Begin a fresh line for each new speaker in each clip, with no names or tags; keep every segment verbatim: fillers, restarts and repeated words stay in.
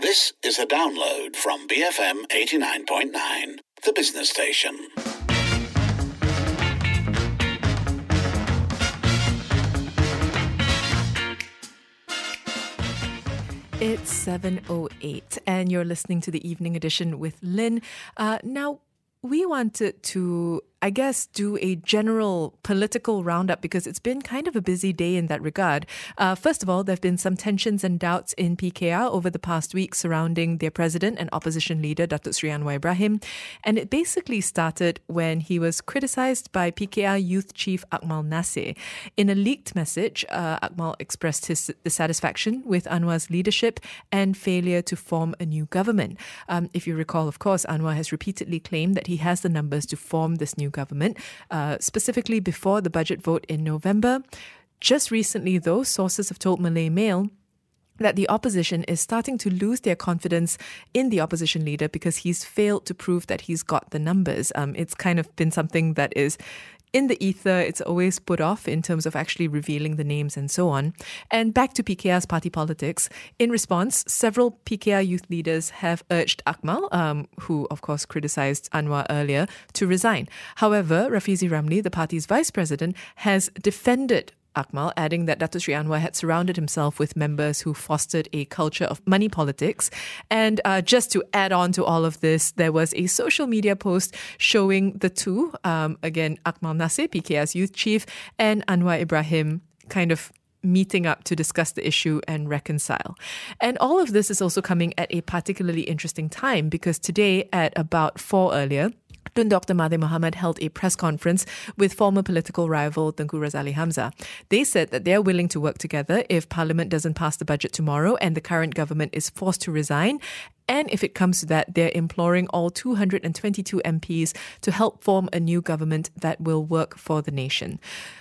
This is a download from B F M eighty-nine point nine, the business station.
It's seven oh eight and you're listening to the Evening Edition with Lynn. Uh, now, we wanted to, I guess, do a general political roundup because it's been kind of a busy day in that regard. Uh, first of all, there have been some tensions and doubts in P K R over the past week surrounding their president and opposition leader, Datuk Seri Anwar Ibrahim. And it basically started when he was criticised by P K R Youth Chief Akmal Nasir. In a leaked message, uh, Akmal expressed his dissatisfaction with Anwar's leadership and failure to form a new government. Um, if you recall, of course, Anwar has repeatedly claimed that he has the numbers to form this new government, uh, specifically before the budget vote in November. Just recently, though, sources have told Malay Mail that the opposition is starting to lose their confidence in the opposition leader because he's failed to prove that he's got the numbers. Um, it's kind of been something that is in the ether. It's always put off in terms of actually revealing the names and so on. And back to P K R's party politics. In response, several P K R youth leaders have urged Akmal, um, who of course criticised Anwar earlier, to resign. However, Rafizi Ramli, the party's vice president, has defended Akmal, adding that Datuk Seri Anwar had surrounded himself with members who fostered a culture of money politics. And uh, just to add on to all of this, there was a social media post showing the two, um, again, Akmal Nasir, P K R's youth chief, and Anwar Ibrahim kind of meeting up to discuss the issue and reconcile. And all of this is also coming at a particularly interesting time because today at about four earlier, Tun Doctor Mahathir Mohamad held a press conference with former political rival Tengku Razali Hamzah. They said that they're willing to work together if Parliament doesn't pass the budget tomorrow and the current government is forced to resign. And if it comes to that, they're imploring all two hundred twenty-two M Ps to help form a new government that will work for the nation.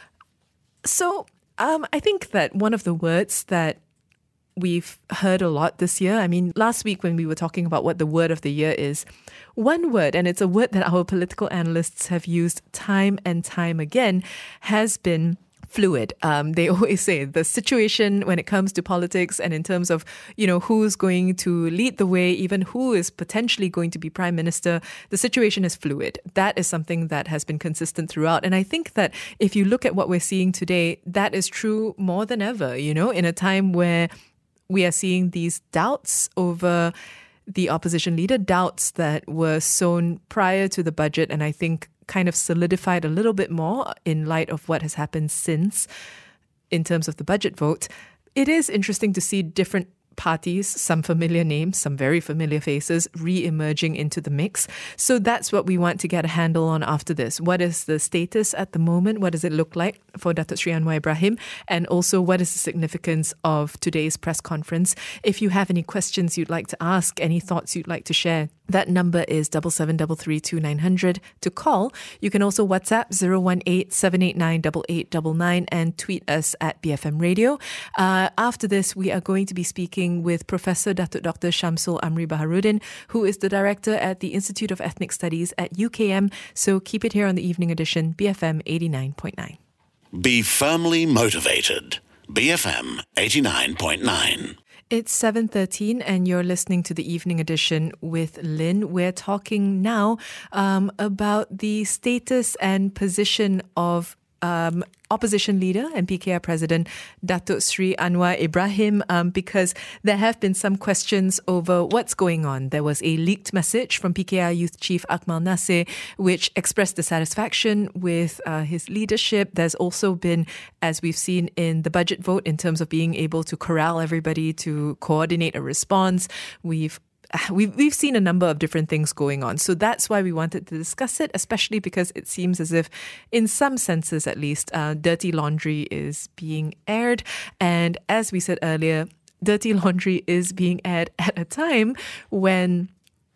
So um, I think that one of the words that we've heard a lot this year. I mean, last week when we were talking about what the word of the year is, one word, and it's a word that our political analysts have used time and time again, has been fluid. Um, they always say the situation when it comes to politics and in terms of, you know, who's going to lead the way, even who is potentially going to be prime minister, the situation is fluid. That is something that has been consistent throughout. And I think that if you look at what we're seeing today, that is true more than ever, you know, in a time where we are seeing these doubts over the opposition leader, doubts that were sown prior to the budget and I think kind of solidified a little bit more in light of what has happened since in terms of the budget vote. It is interesting to see different parties, some familiar names, some very familiar faces, re-emerging into the mix. So that's what we want to get a handle on after this. What is the status at the moment? What does it look like for Datuk Seri Anwar Ibrahim? And also, what is the significance of today's press conference? If you have any questions you'd like to ask, any thoughts you'd like to share, that number is seven seven three three two nine zero zero to call. You can also WhatsApp zero one eight seven eight nine eight eight nine nine and tweet us at B F M Radio. Uh, after this, we are going to be speaking with Professor Datuk Doctor Shamsul Amri Baharuddin, who is the director at the Institute of Ethnic Studies at U K M. So keep it here on the Evening Edition, B F M eighty-nine point nine.
Be firmly motivated. B F M eighty-nine point nine.
It's seven thirteen and you're listening to the Evening Edition with Lynn. We're talking now um, about the status and position of um, opposition leader and P K R president Datuk Seri Anwar Ibrahim um, because there have been some questions over what's going on. There was a leaked message from P K R Youth Chief Akmal Nasir which expressed dissatisfaction with uh, his leadership. There's also been, as we've seen in the budget vote, in terms of being able to corral everybody to coordinate a response, we've We've, we've seen a number of different things going on. So that's why we wanted to discuss it, especially because it seems as if, in some senses at least, uh, dirty laundry is being aired. And as we said earlier, dirty laundry is being aired at a time when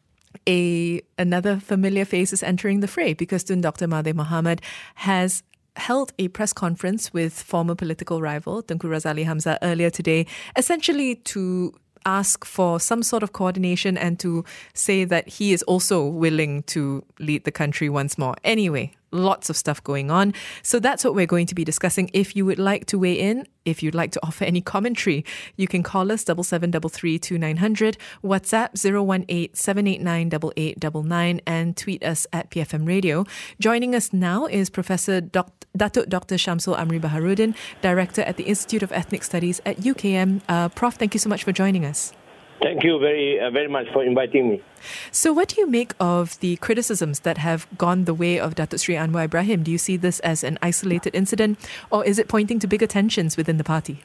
a another familiar face is entering the fray, because Tun Doctor Mahathir Mohamad has held a press conference with former political rival Tengku Razali Hamzah earlier today, essentially to ask for some sort of coordination and to say that he is also willing to lead the country once more. Anyway, lots of stuff going on. So that's what we're going to be discussing. If you would like to weigh in, if you'd like to offer any commentary, you can call us seven seven three three two nine zero zero, WhatsApp zero one eight seven eight nine eight eight nine nine, and tweet us at P F M Radio. Joining us now is Professor Doc- Datuk Doctor Shamsul Amri Baharudin, Director at the Institute of Ethnic Studies at U K M. Uh, Prof, thank you so much for joining us.
Thank you very uh, very much for inviting me.
So what do you make of the criticisms that have gone the way of Datuk Sri Anwar Ibrahim? Do you see this as an isolated incident, or is it pointing to bigger tensions within the party?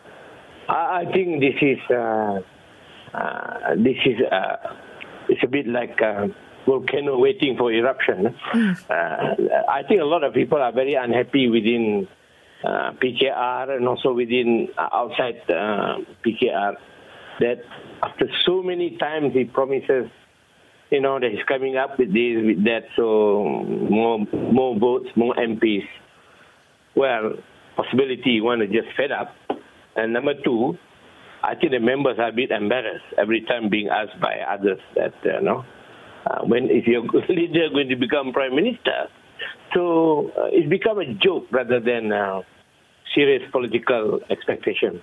I, I think this is uh, uh, this is uh, it's a bit like a volcano waiting for eruption. Mm. Uh, I think a lot of people are very unhappy within uh, P K R and also within uh, outside uh, P K R. That after so many times he promises, you know, that he's coming up with this, with that, so more more votes, more M Ps. Well, possibility one is just fed up. And number two, I think the members are a bit embarrassed every time being asked by others that, uh, you know, uh, when is your leader going to become prime minister? So uh, it's become a joke rather than uh, serious political expectation.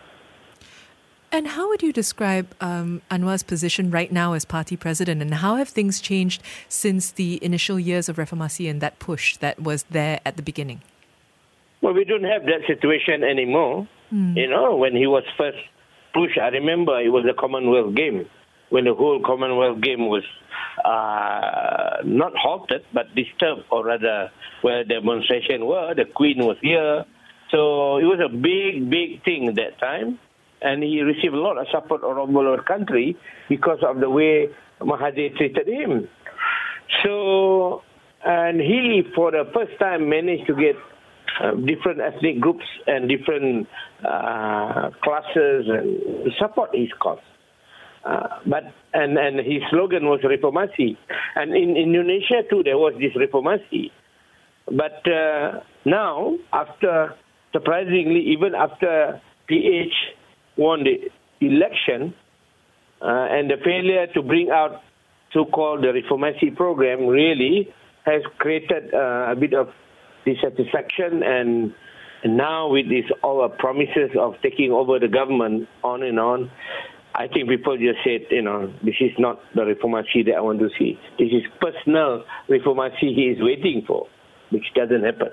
And how would you describe um, Anwar's position right now as party president, and how have things changed since the initial years of Reformasi and that push that was there at the beginning?
Well, we don't have that situation anymore. Mm. You know, when he was first pushed, I remember it was a Commonwealth game, when the whole Commonwealth game was uh, not halted, but disturbed, or rather where demonstration were. The Queen was here. So it was a big, big thing at that time. And he received a lot of support all over the country because of the way Mahathir treated him. So, and he, for the first time, managed to get uh, different ethnic groups and different uh, classes and to support his cause. Uh, but and, and his slogan was Reformasi. And in Indonesia, too, there was this Reformasi. But uh, now, after, surprisingly, even after P H won the election, uh, and the failure to bring out so-called the Reformasi program really has created uh, a bit of dissatisfaction, and, and now with these all promises of taking over the government on and on, I think people just said, you know, this is not the Reformasi that I want to see. This is personal Reformasi he is waiting for, which doesn't happen.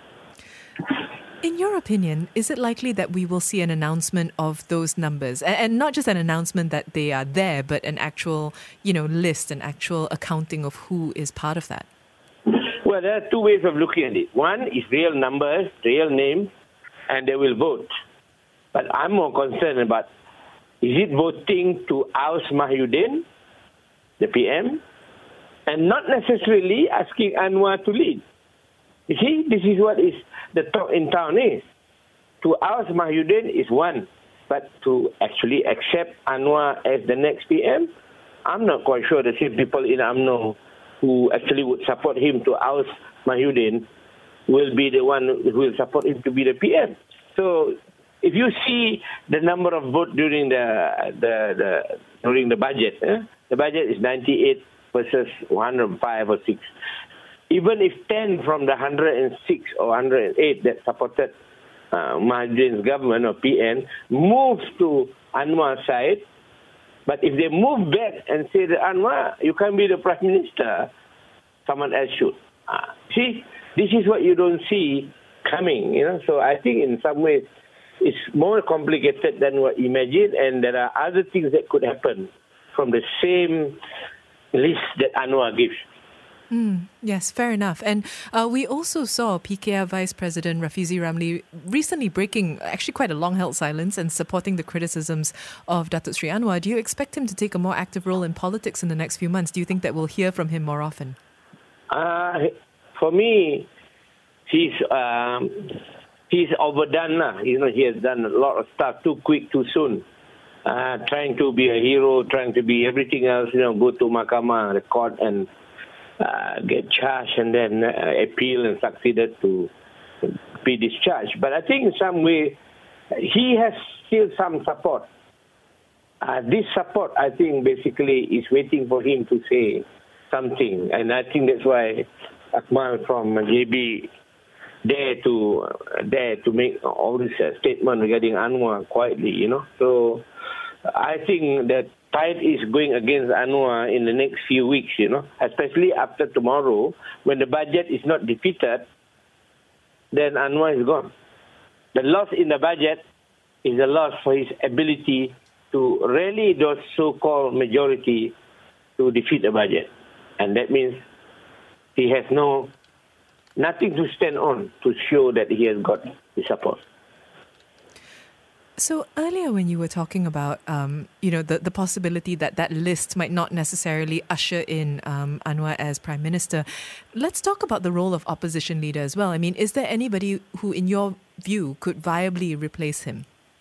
In your opinion, is it likely that we will see an announcement of those numbers? And not just an announcement that they are there, but an actual, you know, list, an actual accounting of who is part of that?
Well, there are two ways of looking at it. One is real numbers, real names, and they will vote. But I'm more concerned about, is it voting to oust Mahyudin, the P M, and not necessarily asking Anwar to lead? You see, this is what is the talk in town is. To oust Mahyudin is one, but to actually accept Anwar as the next P M, I'm not quite sure the same people in U M N O who actually would support him to oust Mahyudin will be the one who will support him to be the P M. So if you see the number of votes during the the, the during the budget, eh? The budget is ninety-eight versus one hundred five or six. Even if ten from the one hundred six or one hundred eight that supported uh, Mahathir's government or P N moves to Anwar's side, but if they move back and say that Anwar, you can't be the Prime Minister, someone else should. Uh, see, this is what you don't see coming, you know. So I think in some ways it's more complicated than what you imagine, and there are other things that could happen from the same list that Anwar gives.
Mm, yes, fair enough. And uh, we also saw P K R Vice President Rafizi Ramli recently breaking actually quite a long-held silence and supporting the criticisms of Datuk Sri Anwar. Do you expect him to take a more active role in politics in the next few months? Do you think that we'll hear from him more often?
Uh, for me, he's um, he's overdone. Uh. You know, he has done a lot of stuff too quick, too soon. Uh, trying to be a hero, trying to be everything else, you know, go to Mahkamah, the court, and Uh, get charged and then uh, appeal and succeeded to be discharged. But I think in some way, he has still some support. Uh, this support, I think, basically is waiting for him to say something. And I think that's why Akmal from J B dare to uh, dare to make all this uh, statement regarding Anwar quietly, you know. So I think that tide is going against Anwar in the next few weeks, you know, especially after tomorrow when the budget is not defeated, then Anwar is gone. The loss in the budget is a loss for his ability to rally those so-called majority to defeat the budget. And that means he has no nothing to stand on to show that he has got the support.
So earlier when you were talking about, um, you know, the, the possibility that that list might not necessarily usher in um, Anwar as Prime Minister, let's talk about the role of opposition leader as well. I mean, is there anybody who, in your view, could viably replace him?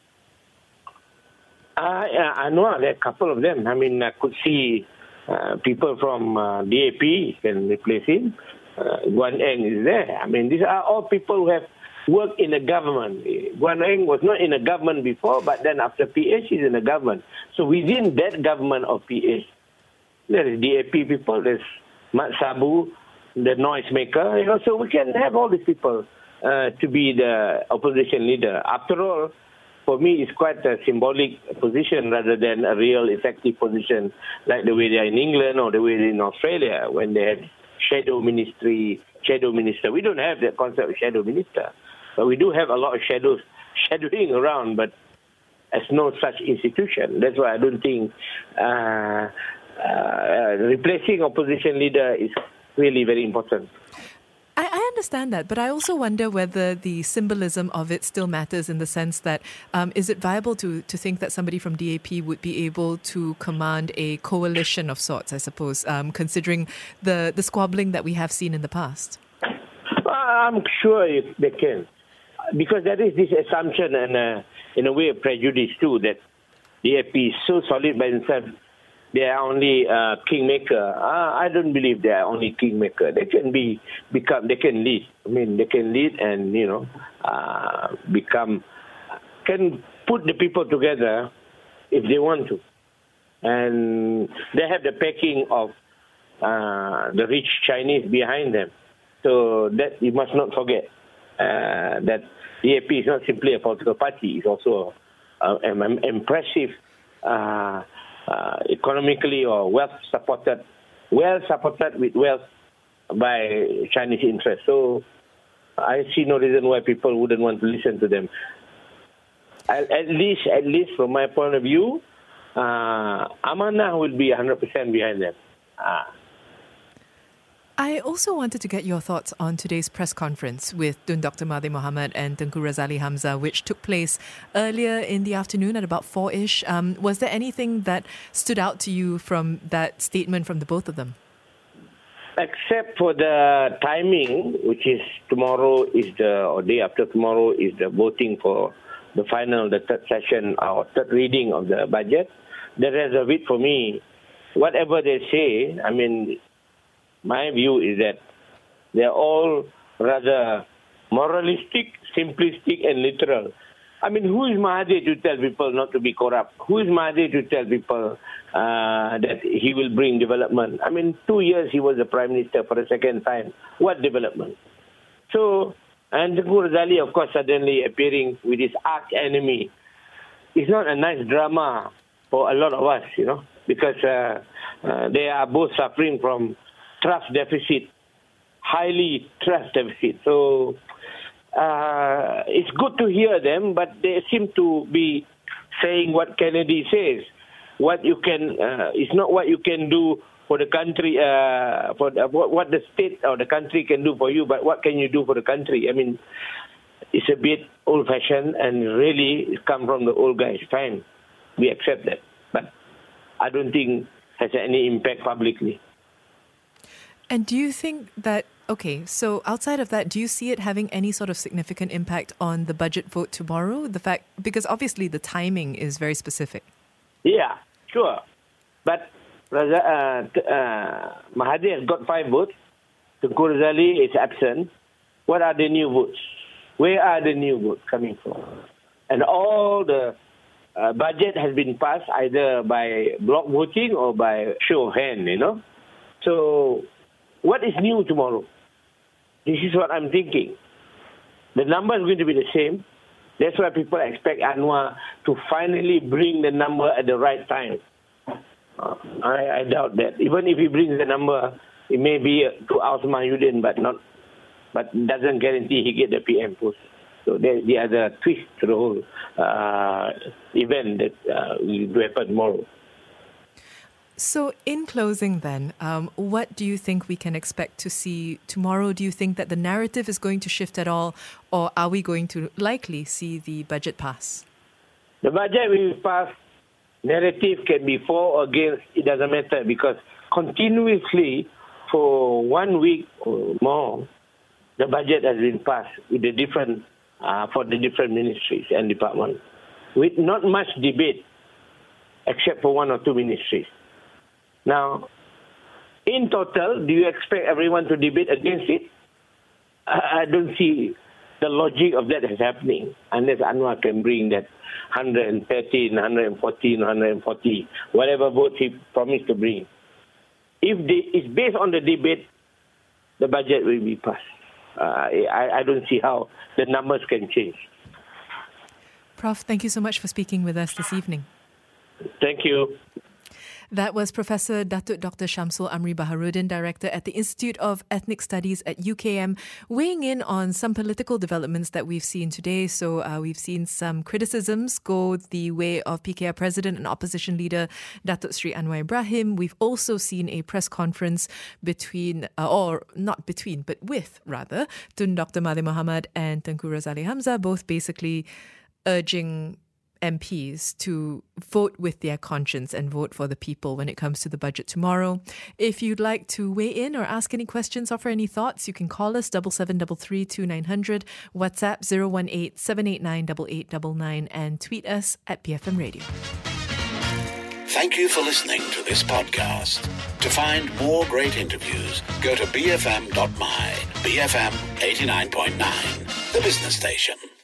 Uh, yeah, Anwar, there are a couple of them. I mean, I could see uh, people from uh, D A P can replace him. Uh, Guan Eng is there. I mean, these are all people who have worked in the government. Guan Eng was not in the government before, but then after P H, he's in the government. So within that government of P H, there is D A P people, there's Mat Sabu, the noisemaker, you know, so we can have all these people uh, to be the opposition leader. After all, for me, it's quite a symbolic position rather than a real effective position like the way they are in England or the way they're in Australia when they had shadow ministry, shadow minister. We don't have that concept of shadow minister, but we do have a lot of shadows shadowing around, but as no such institution. That's why I don't think uh, uh, replacing opposition leader is really very important.
I, I understand that, but I also wonder whether the symbolism of it still matters in the sense that um, is it viable to, to think that somebody from D A P would be able to command a coalition of sorts, I suppose, um, considering the, the squabbling that we have seen in the past?
I'm sure they can, because there is this assumption and uh, in a way a prejudice too that D A P is so solid by themselves. They are only uh, kingmaker. Uh, I don't believe they are only kingmaker. They can be become. They can lead. I mean, they can lead and you know uh, become. Can put the people together if they want to, and they have the backing of uh, the rich Chinese behind them. So that you must not forget uh, that D A P is not simply a political party. It's also uh, an impressive. Uh, Uh, economically or wealth supported, well supported with wealth by Chinese interests. So I see no reason why people wouldn't want to listen to them. At, at least, at least from my point of view, uh, Amanah will be one hundred percent behind them. Uh,
I also wanted to get your thoughts on today's press conference with Tun Doctor Mahathir Mohamad and Tengku Razali Hamzah, which took place earlier in the afternoon at about four-ish. Um, was there anything that stood out to you from that statement from the both of them?
Except for the timing, which is tomorrow is the, or day after tomorrow is the voting for the final, the third session or third reading of the budget. The rest of it for me, whatever they say, I mean, my view is that they're all rather moralistic, simplistic, and literal. I mean, who is Mahathir to tell people not to be corrupt? Who is Mahathir to tell people uh, that he will bring development? I mean, two years he was the Prime Minister for the second time. What development? So, and Tengku Razali, of course, suddenly appearing with his arch enemy. It's not a nice drama for a lot of us, you know, because uh, uh, they are both suffering from trust deficit, highly trust deficit. So uh, it's good to hear them, but they seem to be saying what Kennedy says. What you can, uh, it's not what you can do for the country, uh, for the, what, what the state or the country can do for you, but what can you do for the country? I mean, it's a bit old-fashioned and really it's come from the old guys. Fine, we accept that, but I don't think it has any impact publicly.
And do you think that, okay, so outside of that, do you see it having any sort of significant impact on the budget vote tomorrow? The fact, because obviously the timing is very specific.
Yeah, sure. But uh, uh, Mahathir has got five votes. Tengku Razali is absent. What are the new votes? Where are the new votes coming from? And all the uh, budget has been passed either by block voting or by show of hand, you know. So what is new tomorrow? This is what I'm thinking. The number is going to be the same. That's why people expect Anwar to finally bring the number at the right time. Uh, I, I doubt that. Even if he brings the number, it may be to Ausma Mahyudin, but not, but doesn't guarantee he get the P M post. So there's the other twist to the whole uh, event that uh, will happen tomorrow.
So in closing then, um, what do you think we can expect to see tomorrow? Do you think that the narrative is going to shift at all, or are we going to likely see the budget pass?
The budget will pass. Narrative can be for or against, it doesn't matter, because continuously for one week or more, the budget has been passed with the different uh, for the different ministries and departments, with not much debate, except for one or two ministries. Now, in total, do you expect everyone to debate against it? I don't see the logic of that is happening unless Anwar can bring that one hundred thirteen, one hundred fourteen, one hundred forty, whatever votes he promised to bring. If they, it's based on the debate, the budget will be passed. Uh, I, I don't see how the numbers can change.
Professor, thank you so much for speaking with us this evening.
Thank you.
That was Professor Datuk Doctor Shamsul Amri Baharudin, Director at the Institute of Ethnic Studies at U K M, weighing in on some political developments that we've seen today. So uh, we've seen some criticisms go the way of P K R President and Opposition Leader Datuk Sri Anwar Ibrahim. We've also seen a press conference between, uh, or not between, but with, rather, Tun Doctor Mahathir Mohamad and Tengku Razali Hamzah, both basically urging M Ps to vote with their conscience and vote for the people when it comes to the budget tomorrow. If you'd like to weigh in or ask any questions, offer any thoughts, you can call us double seven double three two nine hundred, WhatsApp zero one eight seven eight nine eight eight nine nine, and tweet us at B F M Radio.
Thank you for listening to this podcast. To find more great interviews, go to b f m dot my, B F M eighty-nine point nine, the business station.